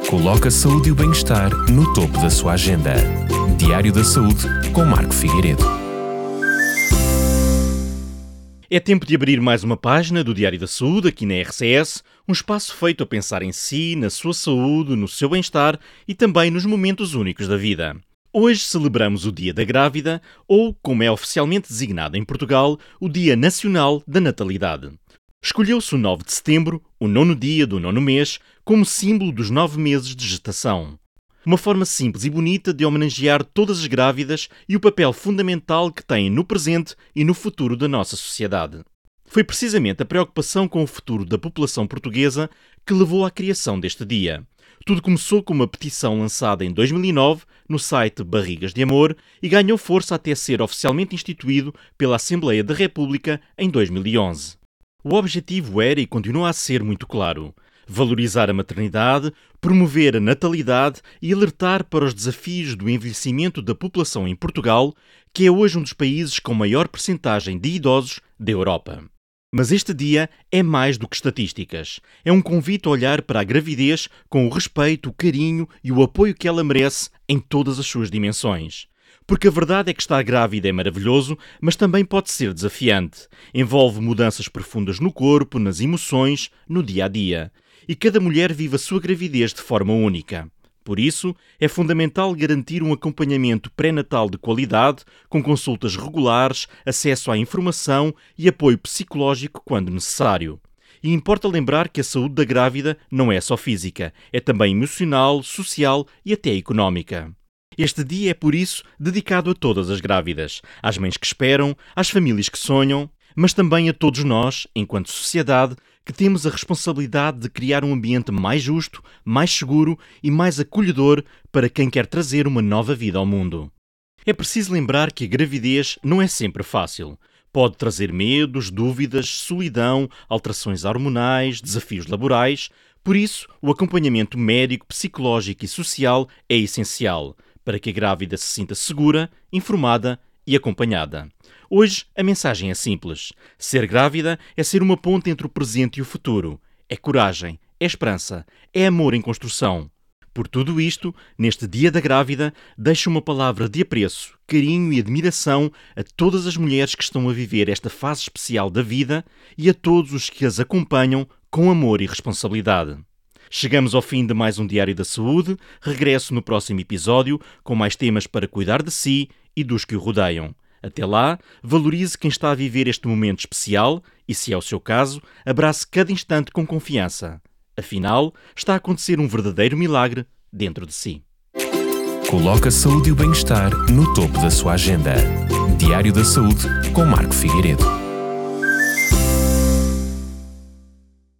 Coloca a saúde e o bem-estar no topo da sua agenda. Diário da Saúde, com Marco Figueiredo. É tempo de abrir mais uma página do Diário da Saúde, aqui na RCS, um espaço feito a pensar em si, na sua saúde, no seu bem-estar e também nos momentos únicos da vida. Hoje celebramos o Dia da Grávida, ou, como é oficialmente designado em Portugal, o Dia Nacional da Natalidade. Escolheu-se o 9 de setembro, o 9º dia do 9º mês, como símbolo dos 9 meses de gestação. Uma forma simples e bonita de homenagear todas as grávidas e o papel fundamental que têm no presente e no futuro da nossa sociedade. Foi precisamente a preocupação com o futuro da população portuguesa que levou à criação deste dia. Tudo começou com uma petição lançada em 2009 no site Barrigas de Amor e ganhou força até ser oficialmente instituído pela Assembleia da República em 2011. O objetivo era e continua a ser muito claro: valorizar a maternidade, promover a natalidade e alertar para os desafios do envelhecimento da população em Portugal, que é hoje um dos países com maior percentagem de idosos da Europa. Mas este dia é mais do que estatísticas. É um convite a olhar para a gravidez com o respeito, o carinho e o apoio que ela merece em todas as suas dimensões. Porque a verdade é que estar grávida é maravilhoso, mas também pode ser desafiante. Envolve mudanças profundas no corpo, nas emoções, no dia-a-dia. E cada mulher vive a sua gravidez de forma única. Por isso, é fundamental garantir um acompanhamento pré-natal de qualidade, com consultas regulares, acesso à informação e apoio psicológico quando necessário. E importa lembrar que a saúde da grávida não é só física, é também emocional, social e até económica. Este dia é, por isso, dedicado a todas as grávidas, às mães que esperam, às famílias que sonham, mas também a todos nós, enquanto sociedade, que temos a responsabilidade de criar um ambiente mais justo, mais seguro e mais acolhedor para quem quer trazer uma nova vida ao mundo. É preciso lembrar que a gravidez não é sempre fácil. Pode trazer medos, dúvidas, solidão, alterações hormonais, desafios laborais. Por isso, o acompanhamento médico, psicológico e social é essencial, para que a grávida se sinta segura, informada e acompanhada. Hoje, a mensagem é simples. Ser grávida é ser uma ponte entre o presente e o futuro. É coragem, é esperança, é amor em construção. Por tudo isto, neste Dia da Grávida, deixo uma palavra de apreço, carinho e admiração a todas as mulheres que estão a viver esta fase especial da vida e a todos os que as acompanham com amor e responsabilidade. Chegamos ao fim de mais um Diário da Saúde. Regresso no próximo episódio com mais temas para cuidar de si e dos que o rodeiam. Até lá, valorize quem está a viver este momento especial e, se é o seu caso, abrace cada instante com confiança. Afinal, está a acontecer um verdadeiro milagre dentro de si. Coloca a saúde e o bem-estar no topo da sua agenda. Diário da Saúde, com Marco Figueiredo.